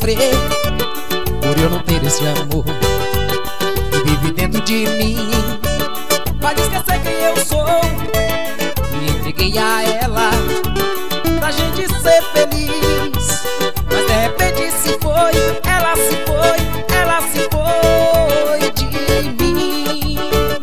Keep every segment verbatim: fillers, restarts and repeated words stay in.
sofrer por eu não ter esse amor que vive dentro de mim. Pode esquecer quem eu sou, me entreguei a ela pra gente ser feliz. Mas de repente se foi, ela se foi, ela se foi de mim.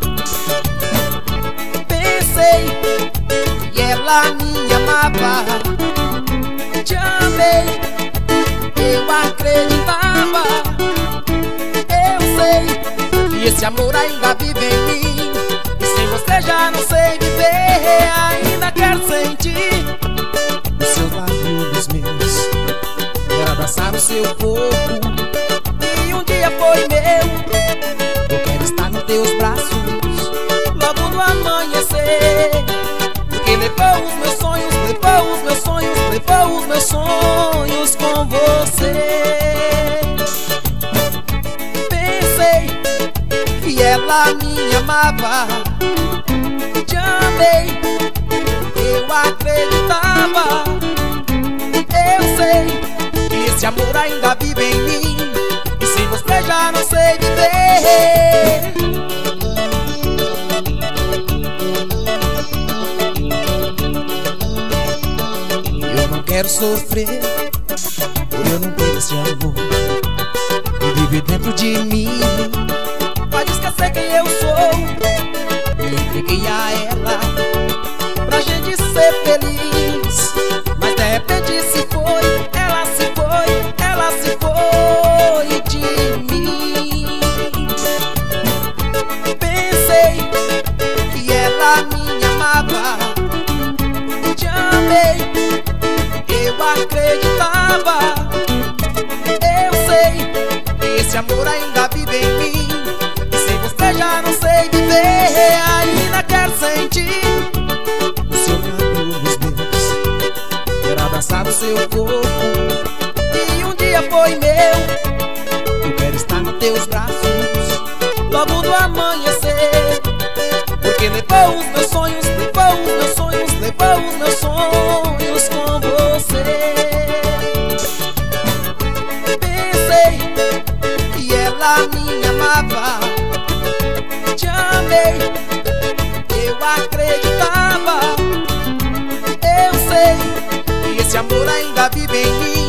Pensei que ela me amava, te amei, eu acreditava. Eu sei que esse amor ainda vive em mim, e sem você já não sei viver. Ainda quero sentir o seu lábio nos meus, quero abraçar o seu corpo, e um dia foi meu. Eu quero estar nos teus braços logo no amanhecer, porque levou os meus sonhos, levou os meus sonhos, levou os meus sonhos com você. Pensei que ela me amava, te amei, eu acreditava. Eu sei que esse amor ainda vive em mim, e sem você já não sei viver. Eu não quero sofrer por eu não ter esse amor que vive dentro de mim. Pode esquecer quem eu sou, me entreguei a ela pra gente ser feliz. Mas de repente se foi, ela se foi, ela se foi de mim. Pensei que ela me amava, te amei, eu acreditava. Eu sei que esse amor ainda vive em mim, e sem você já não sei viver. Ainda quero sentir o seu lábio nos meus, quero abraçar o seu corpo, e um dia foi meu. Eu quero estar nos teus braços logo no amanhecer, porque levou os meus sonhos, levou os meus sonhos, levou os meus sonhos com você. Pensei que ela me amava, te amei, eu acreditava. Eu sei que esse amor ainda vive em mim,